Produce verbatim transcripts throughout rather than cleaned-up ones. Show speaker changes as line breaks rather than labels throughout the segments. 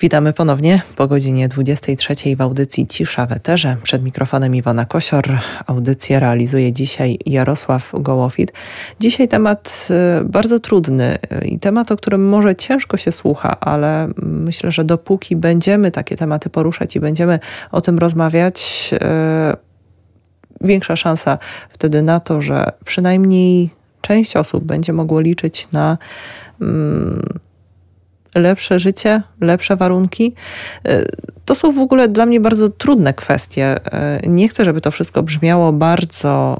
Witamy ponownie po godzinie dwudziestej trzeciej w audycji Cisza w eterze. Przed mikrofonem Iwona Kosior. Audycję realizuje dzisiaj Jarosław Gołofit. Dzisiaj temat bardzo trudny i temat, o którym może ciężko się słucha, ale myślę, że dopóki będziemy takie tematy poruszać i będziemy o tym rozmawiać, większa szansa wtedy na to, że przynajmniej część osób będzie mogło liczyć na mm, lepsze życie, lepsze warunki. To są w ogóle dla mnie bardzo trudne kwestie. Nie chcę, żeby to wszystko brzmiało bardzo,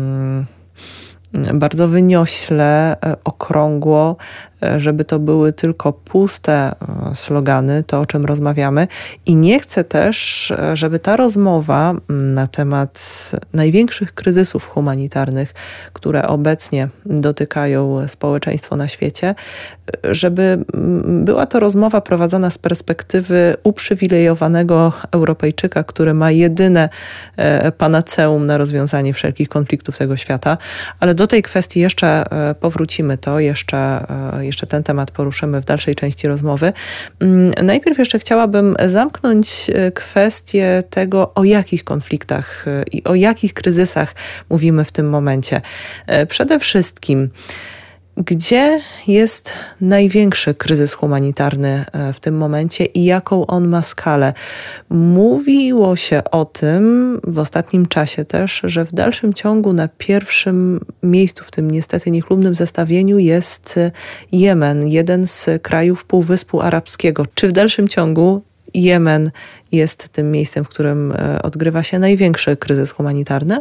bardzo wyniośle, okrągło, żeby to były tylko puste slogany, to o czym rozmawiamy. I nie chcę też, żeby ta rozmowa na temat największych kryzysów humanitarnych, które obecnie dotykają społeczeństwo na świecie, żeby była to rozmowa prowadzona z perspektywy uprzywilejowanego Europejczyka, który ma jedyne panaceum na rozwiązanie wszelkich konfliktów tego świata. Ale do tej kwestii jeszcze powrócimy, to jeszcze Jeszcze ten temat poruszymy w dalszej części rozmowy. Najpierw jeszcze chciałabym zamknąć kwestię tego, o jakich konfliktach i o jakich kryzysach mówimy w tym momencie. Przede wszystkim, gdzie jest największy kryzys humanitarny w tym momencie i jaką on ma skalę? Mówiło się o tym w ostatnim czasie też, że w dalszym ciągu na pierwszym miejscu w tym niestety niechlubnym zestawieniu jest Jemen, jeden z krajów Półwyspu Arabskiego. Czy w dalszym ciągu Jemen jest tym miejscem, w którym odgrywa się największy kryzys humanitarny?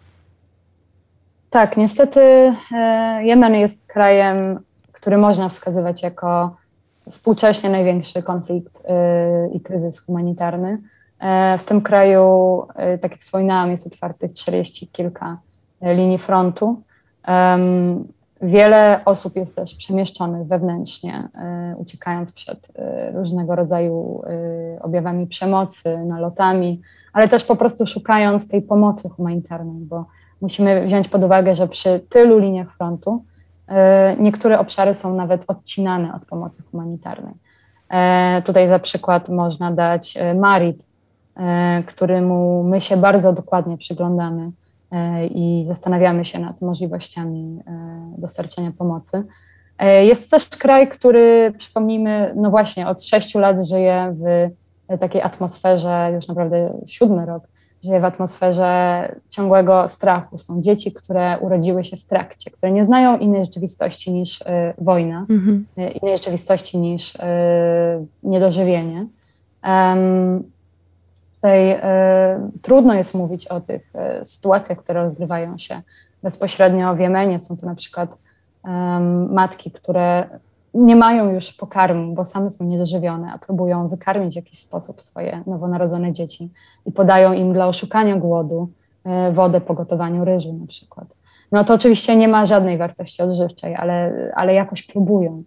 Tak, niestety Jemen jest krajem, który można wskazywać jako współcześnie największy konflikt i kryzys humanitarny. W tym kraju, tak jak wspominałam, jest otwartych czterdzieści kilka linii frontu. Wiele osób jest też przemieszczonych wewnętrznie, uciekając przed różnego rodzaju objawami przemocy, nalotami, ale też po prostu szukając tej pomocy humanitarnej, bo musimy wziąć pod uwagę, że przy tylu liniach frontu niektóre obszary są nawet odcinane od pomocy humanitarnej. Tutaj za przykład można dać Marib, któremu my się bardzo dokładnie przyglądamy i zastanawiamy się nad możliwościami dostarczenia pomocy. Jest też kraj, który, przypomnijmy, no właśnie od sześciu lat żyje w takiej atmosferze, już naprawdę siódmy rok, żyje w atmosferze ciągłego strachu. Są dzieci, które urodziły się w trakcie, które nie znają innej rzeczywistości niż y, wojna, mm-hmm. y, innej rzeczywistości niż y, niedożywienie. Um, tutaj y, trudno jest mówić o tych y, sytuacjach, które rozgrywają się bezpośrednio w Jemenie. Są to na przykład um, matki, które nie mają już pokarmu, bo same są niedożywione, a próbują wykarmić w jakiś sposób swoje nowonarodzone dzieci i podają im dla oszukania głodu wodę po gotowaniu ryżu na przykład. No to oczywiście nie ma żadnej wartości odżywczej, ale, ale jakoś próbują.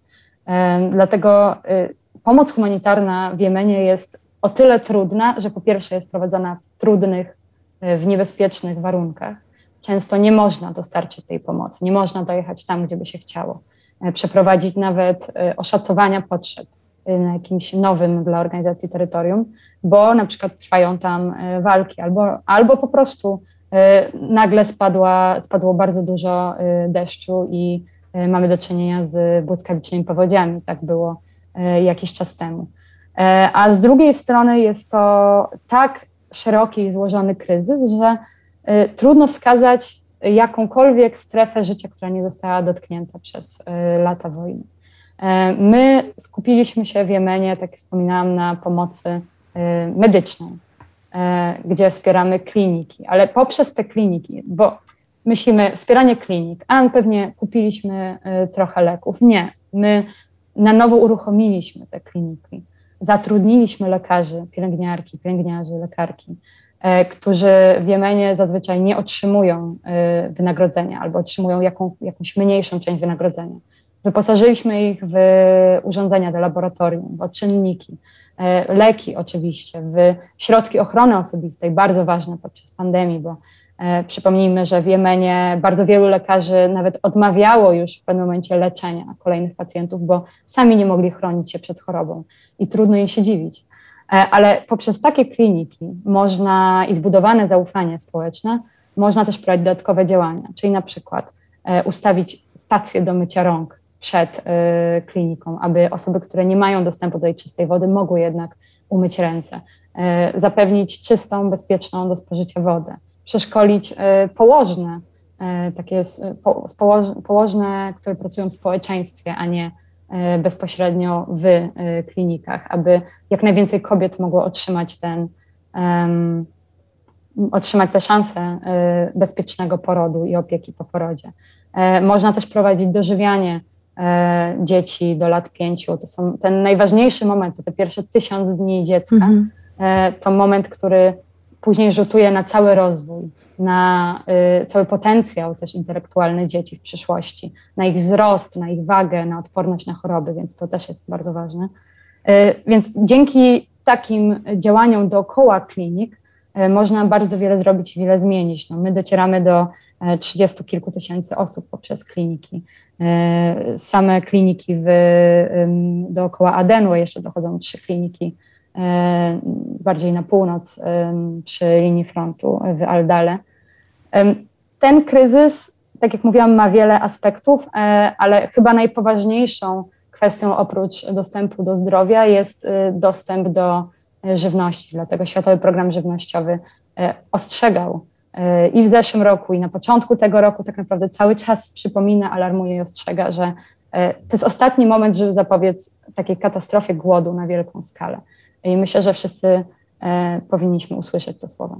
Dlatego pomoc humanitarna w Jemenie jest o tyle trudna, że po pierwsze jest prowadzona w trudnych, w niebezpiecznych warunkach. Często nie można dostarczyć tej pomocy, nie można dojechać tam, gdzie by się chciało. Przeprowadzić nawet oszacowania potrzeb na jakimś nowym dla organizacji terytorium, bo na przykład trwają tam walki albo, albo po prostu nagle spadła, spadło bardzo dużo deszczu i mamy do czynienia z błyskawicznymi powodziami. Tak było jakiś czas temu. A z drugiej strony jest to tak szeroki i złożony kryzys, że trudno wskazać jakąkolwiek strefę życia, która nie została dotknięta przez y, lata wojny. Y, my skupiliśmy się w Jemenie, tak jak wspominałam, na pomocy y, medycznej, y, gdzie wspieramy kliniki, ale poprzez te kliniki, bo myślimy, wspieranie klinik, a pewnie kupiliśmy y, trochę leków. Nie, my na nowo uruchomiliśmy te kliniki, zatrudniliśmy lekarzy, pielęgniarki, pielęgniarzy, lekarki, którzy w Jemenie zazwyczaj nie otrzymują wynagrodzenia albo otrzymują jaką, jakąś mniejszą część wynagrodzenia. Wyposażyliśmy ich w urządzenia do laboratorium, w czynniki, leki oczywiście, w środki ochrony osobistej, bardzo ważne podczas pandemii, bo Przypomnijmy, że w Jemenie bardzo wielu lekarzy nawet odmawiało już w pewnym momencie leczenia kolejnych pacjentów, bo sami nie mogli chronić się przed chorobą i trudno im się dziwić. Ale poprzez takie kliniki można i zbudowane zaufanie społeczne można też prowadzić dodatkowe działania, czyli na przykład ustawić stację do mycia rąk przed kliniką, aby osoby, które nie mają dostępu do tej czystej wody, mogły jednak umyć ręce, zapewnić czystą, bezpieczną do spożycia wodę, przeszkolić położne, takie położne, które pracują w społeczeństwie, a nie bezpośrednio w klinikach, aby jak najwięcej kobiet mogło otrzymać ten, um, otrzymać tę szansę bezpiecznego porodu i opieki po porodzie. Można też prowadzić dożywianie dzieci do lat pięciu. To są ten najważniejszy moment, to te pierwsze tysiąc dni dziecka. Mm-hmm. To moment, który później rzutuje na cały rozwój, na y, cały potencjał też intelektualny dzieci w przyszłości, na ich wzrost, na ich wagę, na odporność na choroby, więc to też jest bardzo ważne. Y, więc dzięki takim działaniom dookoła klinik y, można bardzo wiele zrobić i wiele zmienić. No, my docieramy do y, trzydziestu kilku tysięcy osób poprzez kliniki. Y, same kliniki w, y, dookoła Adenu, jeszcze dochodzą trzy kliniki bardziej na północ, przy linii frontu w Al-Dale. Ten kryzys, tak jak mówiłam, ma wiele aspektów, ale chyba najpoważniejszą kwestią oprócz dostępu do zdrowia jest dostęp do żywności. Dlatego Światowy Program Żywnościowy ostrzegał i w zeszłym roku, i na początku tego roku tak naprawdę cały czas przypomina, alarmuje i ostrzega, że to jest ostatni moment, żeby zapobiec takiej katastrofie głodu na wielką skalę. I myślę, że wszyscy e, powinniśmy usłyszeć te słowa.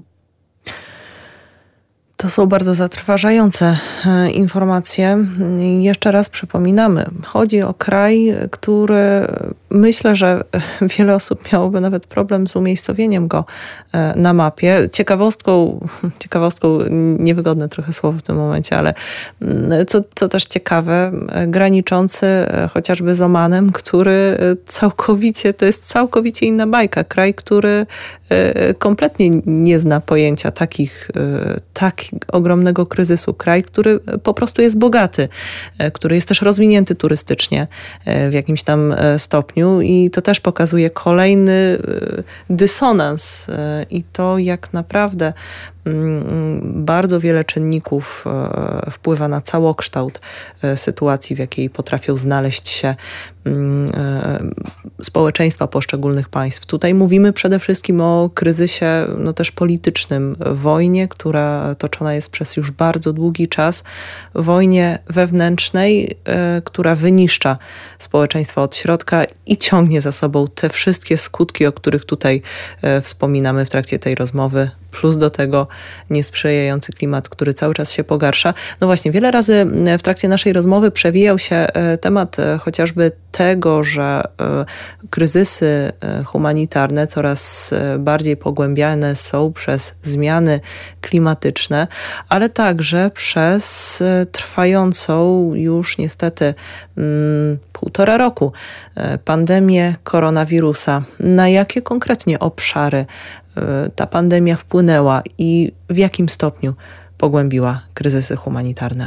To są bardzo zatrważające informacje. Jeszcze raz przypominamy, chodzi o kraj, który myślę, że wiele osób miałoby nawet problem z umiejscowieniem go na mapie. Ciekawostką, ciekawostką niewygodne trochę słowo w tym momencie, ale co, co też ciekawe, graniczący chociażby z Omanem, który całkowicie, to jest całkowicie inna bajka. Kraj, który kompletnie nie zna pojęcia takich, takich ogromnego kryzysu. Kraj, który po prostu jest bogaty, który jest też rozwinięty turystycznie w jakimś tam stopniu i to też pokazuje kolejny dysonans i to, jak naprawdę bardzo wiele czynników wpływa na całokształt sytuacji, w jakiej potrafią znaleźć się społeczeństwa poszczególnych państw. Tutaj mówimy przede wszystkim o kryzysie no też politycznym, wojnie, która toczona jest przez już bardzo długi czas, wojnie wewnętrznej, która wyniszcza społeczeństwo od środka i ciągnie za sobą te wszystkie skutki, o których tutaj wspominamy w trakcie tej rozmowy, plus do tego niesprzyjający klimat, który cały czas się pogarsza. No właśnie, wiele razy w trakcie naszej rozmowy przewijał się temat chociażby tego, że kryzysy humanitarne coraz bardziej pogłębiane są przez zmiany klimatyczne, ale także przez trwającą już niestety mm, półtora roku pandemię koronawirusa. Na jakie konkretnie obszary ta pandemia wpłynęła i w jakim stopniu pogłębiła kryzysy humanitarne?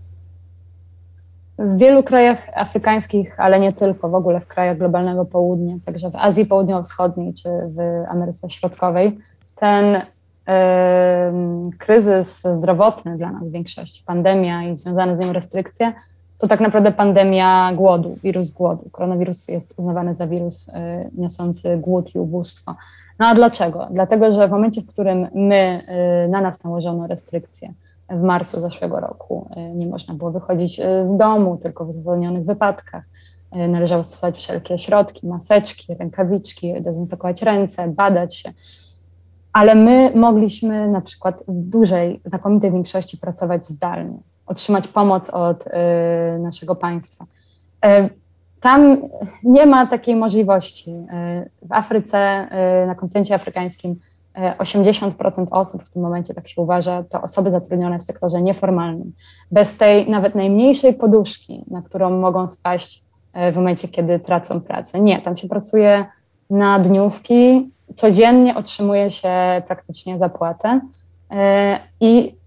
W wielu krajach afrykańskich, ale nie tylko, w ogóle w krajach globalnego południa, także w Azji Południowo-Wschodniej czy w Ameryce Środkowej, ten y, kryzys zdrowotny dla nas w większości, pandemia i związane z nią restrykcje, to tak naprawdę pandemia głodu, wirus głodu. Koronawirus jest uznawany za wirus y, niosący głód i ubóstwo. No a dlaczego? Dlatego, że w momencie, w którym my, y, na nas nałożono restrykcje w marcu zeszłego roku, y, nie można było wychodzić y, z domu, tylko w zwolnionych wypadkach. Y, należało stosować wszelkie środki, maseczki, rękawiczki, dezynfekować ręce, badać się. Ale my mogliśmy na przykład w dużej, znakomitej większości pracować zdalnie, otrzymać pomoc od y, naszego państwa. Y, Tam nie ma takiej możliwości. W Afryce, na kontynencie afrykańskim osiemdziesiąt procent osób w tym momencie, tak się uważa, to osoby zatrudnione w sektorze nieformalnym. Bez tej nawet najmniejszej poduszki, na którą mogą spaść w momencie, kiedy tracą pracę. Nie, tam się pracuje na dniówki, codziennie otrzymuje się praktycznie zapłatę i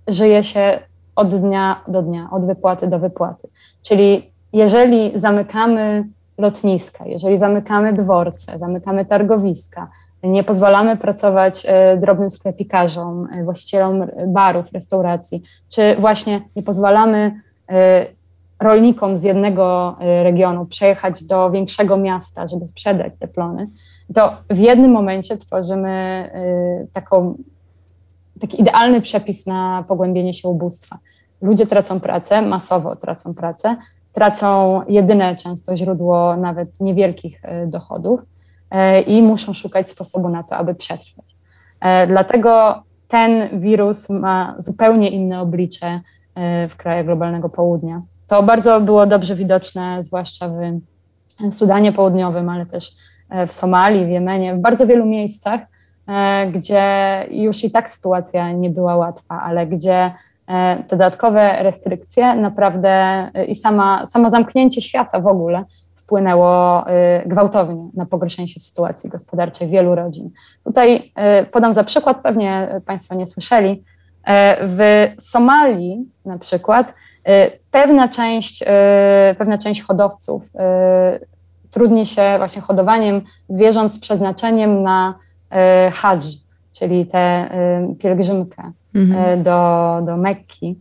żyje się od dnia do dnia, od wypłaty do wypłaty. Czyli jeżeli zamykamy lotniska, jeżeli zamykamy dworce, zamykamy targowiska, nie pozwalamy pracować drobnym sklepikarzom, właścicielom barów, restauracji, czy właśnie nie pozwalamy rolnikom z jednego regionu przejechać do większego miasta, żeby sprzedać te plony, to w jednym momencie tworzymy taką, taki idealny przepis na pogłębienie się ubóstwa. Ludzie tracą pracę, masowo tracą pracę, tracą jedyne często źródło nawet niewielkich dochodów i muszą szukać sposobu na to, aby przetrwać. Dlatego ten wirus ma zupełnie inne oblicze w krajach globalnego południa. To bardzo było dobrze widoczne, zwłaszcza w Sudanie Południowym, ale też w Somalii, w Jemenie, w bardzo wielu miejscach, gdzie już i tak sytuacja nie była łatwa, ale gdzie te dodatkowe restrykcje naprawdę i sama, samo zamknięcie świata w ogóle wpłynęło gwałtownie na pogorszenie się sytuacji gospodarczej wielu rodzin. Tutaj podam za przykład, pewnie Państwo nie słyszeli, w Somalii na przykład pewna część, pewna część hodowców trudni się właśnie hodowaniem zwierząt z przeznaczeniem na hadż, czyli tę pielgrzymkę mhm. do, do Mekki.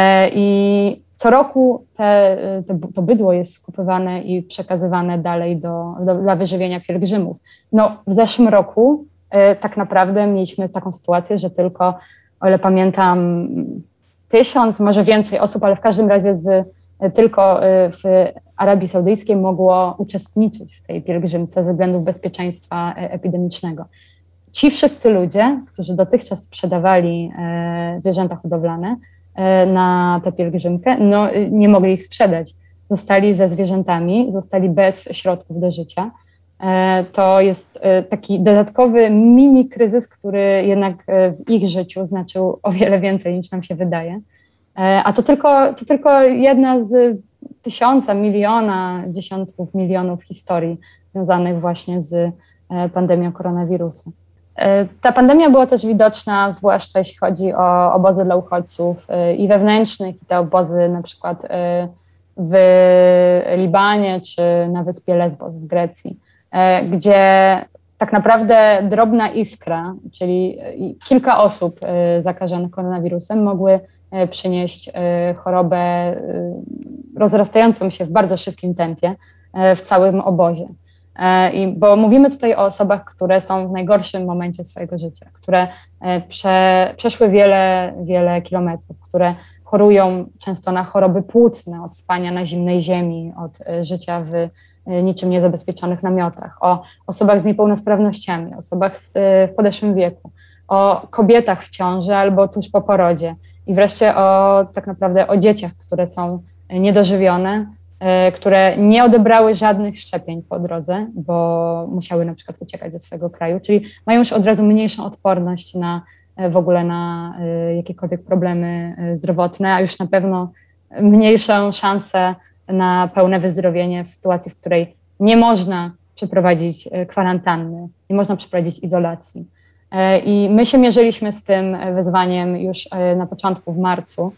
I co roku te, te, to bydło jest skupywane i przekazywane dalej do, do, dla wyżywienia pielgrzymów. No, w zeszłym roku tak naprawdę mieliśmy taką sytuację, że tylko, o ile pamiętam, tysiąc, może więcej osób, ale w każdym razie z, tylko w Arabii Saudyjskiej mogło uczestniczyć w tej pielgrzymce ze względów bezpieczeństwa epidemicznego. Ci wszyscy ludzie, którzy dotychczas sprzedawali zwierzęta hodowlane na tę pielgrzymkę, no nie mogli ich sprzedać. Zostali ze zwierzętami, zostali bez środków do życia. To jest taki dodatkowy mini kryzys, który jednak w ich życiu znaczył o wiele więcej niż nam się wydaje. A to tylko, to tylko jedna z tysiąca, miliona, dziesiątków milionów historii związanych właśnie z pandemią koronawirusa. Ta pandemia była też widoczna, zwłaszcza jeśli chodzi o obozy dla uchodźców i wewnętrznych, i te obozy na przykład w Libanie czy na wyspie Lesbos w Grecji, gdzie tak naprawdę drobna iskra, czyli kilka osób zakażonych koronawirusem mogły przynieść chorobę rozrastającą się w bardzo szybkim tempie w całym obozie. I, bo mówimy tutaj o osobach, które są w najgorszym momencie swojego życia, które prze, przeszły wiele, wiele kilometrów, które chorują często na choroby płucne, od spania na zimnej ziemi, od życia w niczym niezabezpieczonych namiotach, o osobach z niepełnosprawnościami, osobach z, w podeszłym wieku, o kobietach w ciąży albo tuż po porodzie i wreszcie o tak naprawdę o dzieciach, które są niedożywione, które nie odebrały żadnych szczepień po drodze, bo musiały na przykład uciekać ze swojego kraju, czyli mają już od razu mniejszą odporność na w ogóle na jakiekolwiek problemy zdrowotne, a już na pewno mniejszą szansę na pełne wyzdrowienie w sytuacji, w której nie można przeprowadzić kwarantanny, nie można przeprowadzić izolacji. I my się mierzyliśmy z tym wyzwaniem już na początku, w marcu.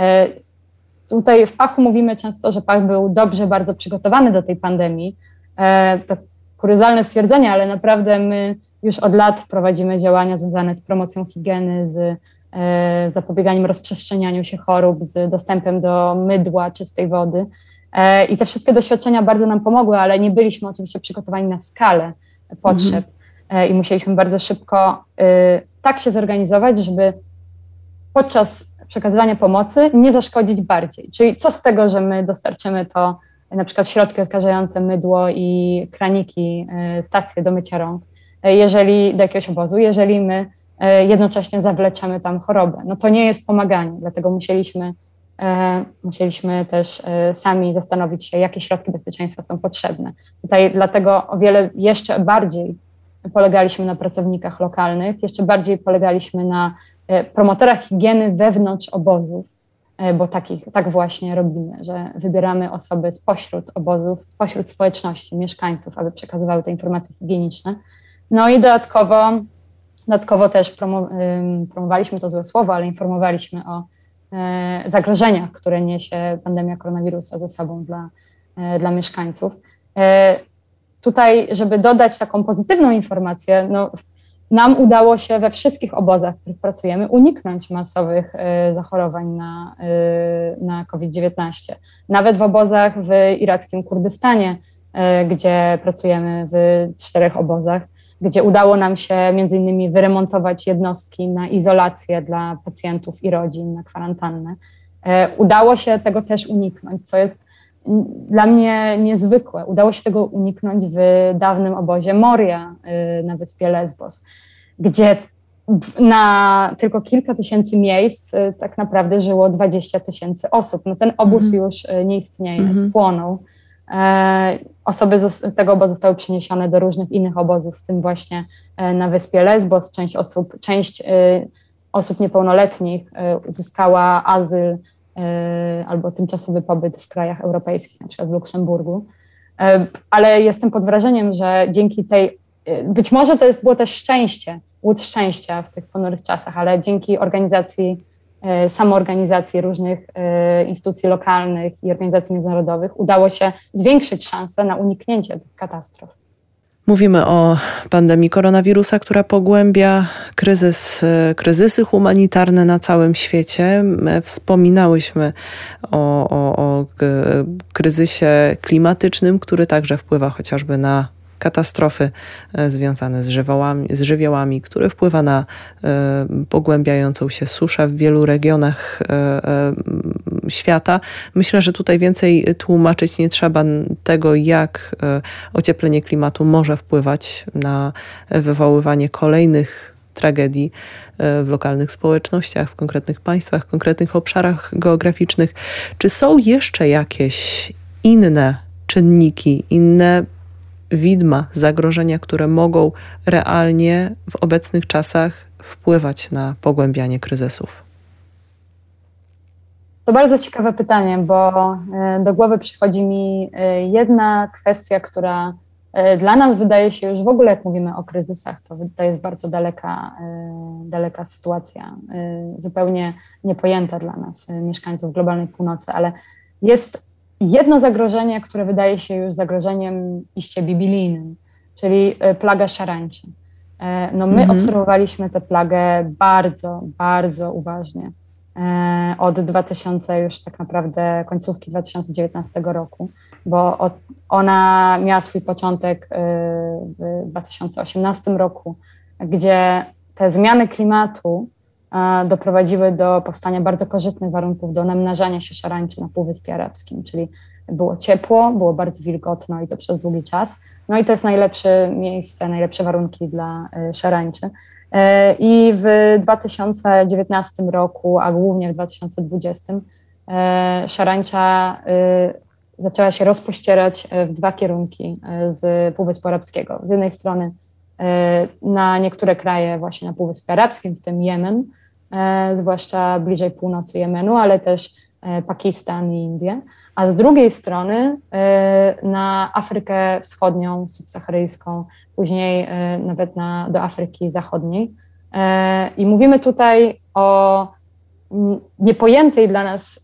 Tutaj w Pachu mówimy często, że Pach był dobrze bardzo przygotowany do tej pandemii. To kuriozalne stwierdzenie, ale naprawdę my już od lat prowadzimy działania związane z promocją higieny, z zapobieganiem rozprzestrzenianiu się chorób, z dostępem do mydła, czystej wody. I te wszystkie doświadczenia bardzo nam pomogły, ale nie byliśmy oczywiście przygotowani na skalę potrzeb mhm. i musieliśmy bardzo szybko tak się zorganizować, żeby podczas przekazywania pomocy nie zaszkodzić bardziej. Czyli co z tego, że my dostarczymy to na przykład środki odkażające, mydło i kraniki, stacje do mycia rąk, jeżeli do jakiegoś obozu, jeżeli my jednocześnie zawleczemy tam chorobę. No to nie jest pomaganie, dlatego musieliśmy, musieliśmy też sami zastanowić się, jakie środki bezpieczeństwa są potrzebne. Tutaj dlatego o wiele jeszcze bardziej polegaliśmy na pracownikach lokalnych, jeszcze bardziej polegaliśmy na promotorach higieny wewnątrz obozów, bo takich, tak właśnie robimy, że wybieramy osoby spośród obozów, spośród społeczności, mieszkańców, aby przekazywały te informacje higieniczne. No i dodatkowo Dodatkowo też promo, promowaliśmy to złe słowo, ale informowaliśmy o zagrożeniach, które niesie pandemia koronawirusa ze sobą dla, dla mieszkańców. Tutaj, żeby dodać taką pozytywną informację, no, nam udało się we wszystkich obozach, w których pracujemy, uniknąć masowych zachorowań na, na kowid dziewiętnaście. Nawet w obozach w irackim Kurdystanie, gdzie pracujemy w czterech obozach, gdzie udało nam się między innymi wyremontować jednostki na izolację dla pacjentów i rodzin, na kwarantannę. Udało się tego też uniknąć, co jest dla mnie niezwykłe. Udało się tego uniknąć w dawnym obozie Moria na wyspie Lesbos, gdzie na tylko kilka tysięcy miejsc tak naprawdę żyło dwadzieścia tysięcy osób. No ten obóz mm. już nie istnieje, mm-hmm. spłonął. Osoby z tego obozu zostały przeniesione do różnych innych obozów, w tym właśnie na wyspie Lesbos. Część osób, część osób niepełnoletnich uzyskała azyl albo tymczasowy pobyt w krajach europejskich, na przykład w Luksemburgu. Ale jestem pod wrażeniem, że dzięki tej, być może to jest, było też szczęście, łód szczęścia w tych ponurych czasach, ale dzięki organizacji, samoorganizacji różnych instytucji lokalnych i organizacji międzynarodowych udało się zwiększyć szanse na uniknięcie tych katastrof.
Mówimy o pandemii koronawirusa, która pogłębia kryzys, kryzysy humanitarne na całym świecie. Wspominałyśmy o, o, o kryzysie klimatycznym, który także wpływa chociażby na katastrofy związane z żywiołami, z żywiołami, który wpływa na y, pogłębiającą się suszę w wielu regionach y, y, świata. Myślę, że tutaj więcej tłumaczyć nie trzeba tego, jak y, ocieplenie klimatu może wpływać na wywoływanie kolejnych tragedii w lokalnych społecznościach, w konkretnych państwach, w konkretnych obszarach geograficznych. Czy są jeszcze jakieś inne czynniki, inne widma, zagrożenia, które mogą realnie w obecnych czasach wpływać na pogłębianie kryzysów?
To bardzo ciekawe pytanie, bo do głowy przychodzi mi jedna kwestia, która dla nas wydaje się już w ogóle, jak mówimy o kryzysach, to, to jest bardzo daleka, daleka sytuacja, zupełnie niepojęta dla nas, mieszkańców globalnej północy, ale jest jedno zagrożenie, które wydaje się już zagrożeniem iście biblijnym, czyli plaga szarańczy. No my mhm. obserwowaliśmy tę plagę bardzo, bardzo uważnie od dwa tysiące już tak naprawdę końcówki dwa tysiące dziewiętnastego roku, bo ona miała swój początek w dwa tysiące osiemnastym roku, gdzie te zmiany klimatu doprowadziły do powstania bardzo korzystnych warunków do namnażania się szarańczy na Półwyspie Arabskim, czyli było ciepło, było bardzo wilgotno i to przez długi czas. No i to jest najlepsze miejsce, najlepsze warunki dla szarańczy. I w dwa tysiące dziewiętnastym roku, a głównie w dwa tysiące dwudziestym szarańcza zaczęła się rozpościerać w dwa kierunki z Półwyspu Arabskiego. Z jednej strony na niektóre kraje właśnie na Półwyspie Arabskim, w tym Jemen, zwłaszcza bliżej północy Jemenu, ale też Pakistan i Indie, a z drugiej strony na Afrykę Wschodnią, subsaharyjską, później nawet na, do Afryki Zachodniej. I mówimy tutaj o niepojętej dla nas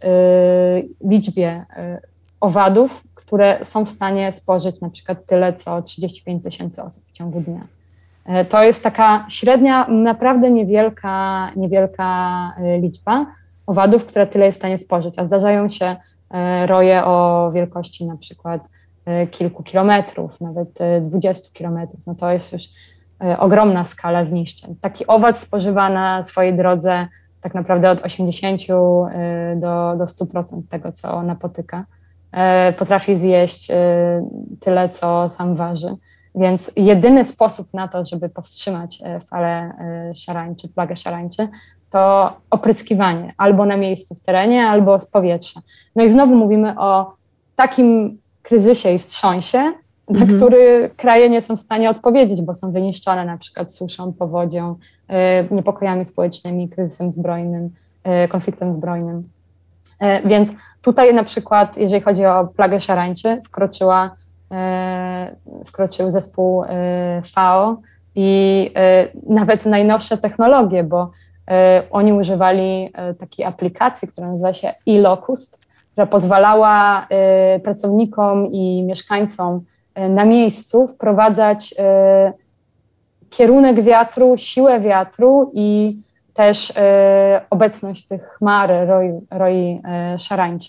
liczbie owadów, które są w stanie spożyć na przykład tyle, co trzydzieści pięć tysięcy osób w ciągu dnia. To jest taka średnia, naprawdę niewielka, niewielka liczba owadów, które tyle jest w stanie spożyć, a zdarzają się roje o wielkości na przykład kilku kilometrów, nawet dwudziestu kilometrów. No to jest już ogromna skala zniszczeń. Taki owad spożywa na swojej drodze tak naprawdę od osiemdziesięciu do, do stu procent tego, co napotyka. Potrafi zjeść tyle, co sam waży. Więc jedyny sposób na to, żeby powstrzymać falę szarańczy, plagę szarańczy, to opryskiwanie albo na miejscu w terenie, albo z powietrza. No i znowu mówimy o takim kryzysie i wstrząsie, mm-hmm. na który kraje nie są w stanie odpowiedzieć, bo są wyniszczone na przykład suszą, powodzią, niepokojami społecznymi, kryzysem zbrojnym, konfliktem zbrojnym. Więc tutaj na przykład, jeżeli chodzi o plagę szarańczy, wkroczyła, wkroczył zespół F A O i nawet najnowsze technologie, bo oni używali takiej aplikacji, która nazywa się e-Locust, która pozwalała pracownikom i mieszkańcom na miejscu wprowadzać kierunek wiatru, siłę wiatru i też obecność tych chmar, roi, roi szarańczy.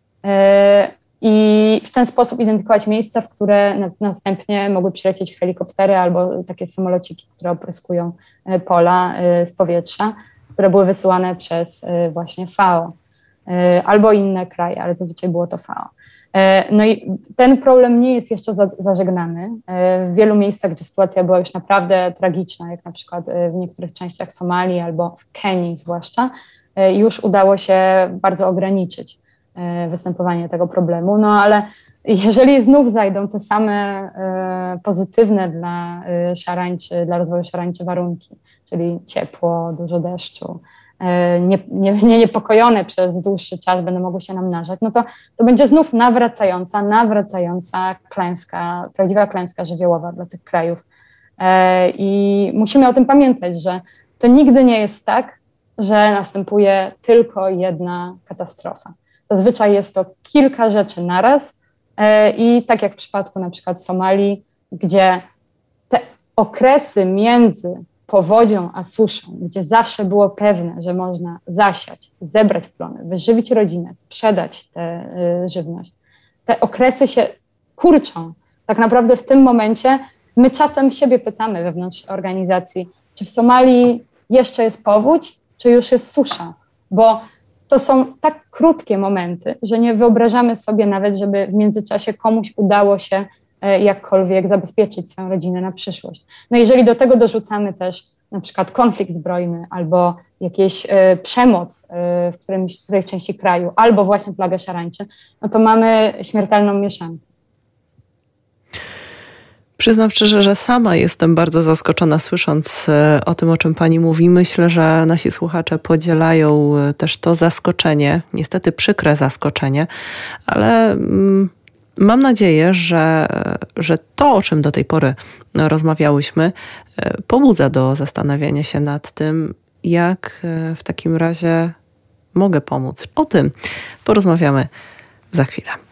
I w ten sposób identyfikować miejsca, w które następnie mogły przylecieć helikoptery albo takie samolociki, które opryskują pola z powietrza, które były wysyłane przez właśnie F A O albo inne kraje, ale zazwyczaj było to F A O. No i ten problem nie jest jeszcze zażegnany. W wielu miejscach, gdzie sytuacja była już naprawdę tragiczna, jak na przykład w niektórych częściach Somalii albo w Kenii zwłaszcza, już udało się bardzo ograniczyć występowanie tego problemu. No ale jeżeli znów zajdą te same pozytywne dla szarańczy, dla rozwoju szarańczy warunki, czyli ciepło, dużo deszczu, Nie, nie, nie niepokojone przez dłuższy czas będą mogły się namnażać, no to, to będzie znów nawracająca, nawracająca klęska, prawdziwa klęska żywiołowa dla tych krajów. E, I musimy o tym pamiętać, że to nigdy nie jest tak, że następuje tylko jedna katastrofa. Zazwyczaj jest to kilka rzeczy naraz e, i tak jak w przypadku na przykład Somalii, gdzie te okresy między powodzią a suszą, gdzie zawsze było pewne, że można zasiać, zebrać plony, wyżywić rodzinę, sprzedać tę y, żywność. Te okresy się kurczą. Tak naprawdę w tym momencie my czasem siebie pytamy wewnątrz organizacji, czy w Somalii jeszcze jest powódź, czy już jest susza, bo to są tak krótkie momenty, że nie wyobrażamy sobie nawet, żeby w międzyczasie komuś udało się jakkolwiek zabezpieczyć swoją rodzinę na przyszłość. No jeżeli do tego dorzucamy też na przykład konflikt zbrojny albo jakieś y, przemoc y, w którymś, w którejś części kraju, albo właśnie plagę szarańczy, no to mamy śmiertelną mieszankę.
Przyznam szczerze, że sama jestem bardzo zaskoczona słysząc o tym, o czym pani mówi. Myślę, że nasi słuchacze podzielają też to zaskoczenie, niestety przykre zaskoczenie, ale mm, mam nadzieję, że, że to, o czym do tej pory rozmawiałyśmy, pobudza do zastanawiania się nad tym, jak w takim razie mogę pomóc. O tym porozmawiamy za chwilę.